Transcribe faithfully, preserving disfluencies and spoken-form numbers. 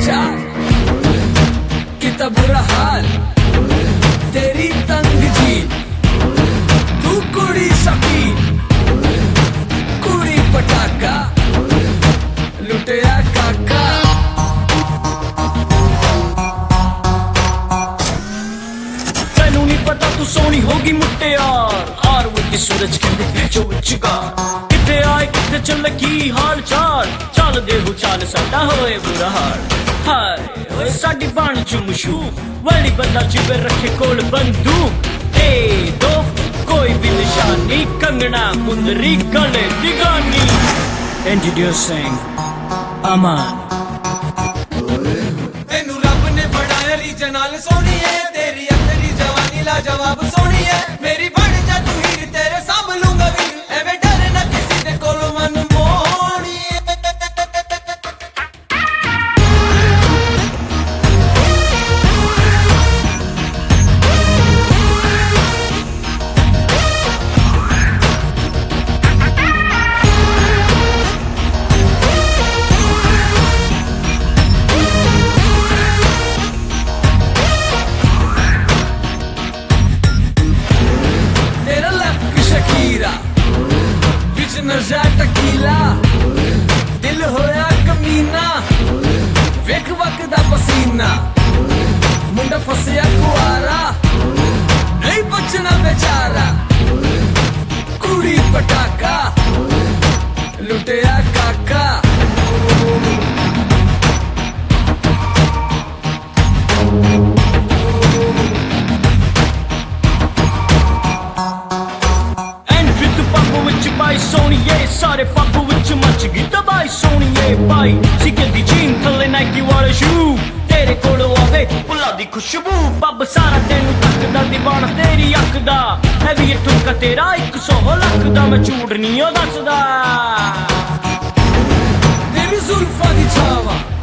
चाल कितना बुरा हाल तेरी तंग जी तू कुड़ी सकी कुड़ी पटाखा लुटेरा काका तेनू नहीं पता तू सोनी होगी मुट्टियार आर वो की सूरज कहते जो चुका किथे आए किथे चल की हाल चाल चल दे हो चाल साडा होए बुरा हाल हाय ओए साडी बन चु मशहूर वली बंदा जिगर रखे कोल बंदूक ए दो कोई भी निशानी कंगना कुंदरी गले दिगानी इंट्रोड्यूसिंग अमन तेनू रब ने बनाया रीजन नाल सोनी है तेरी अखरी जवानी ला जवाब सोनी है मेरी बन जा तू हीर तेरे साम लूंगा वीर एवे डरे ना किसी दे कोलो मन मोहनी नशा टकीला दिल होया कमीना वेख वकदा पसीना मुंडा फसिया कुआरा नहीं बचना बेचारा कुड़ी पटाखा लुटेरा काका By Sony, yeah, सारे पब विच मच गई तबाही सोनी ये भाई सिक्के दी जीन थले नाइकी वाले शू तेरे कोलों आवे फुल्लां दी खुशबू पब सारा तेनू तकदा दीवाना तेरी अख दा है भी ठुमका तेरा एक सौ लख दा मैं झूठ नहीं ओ दसदा तेरी जुल्फां दी छावां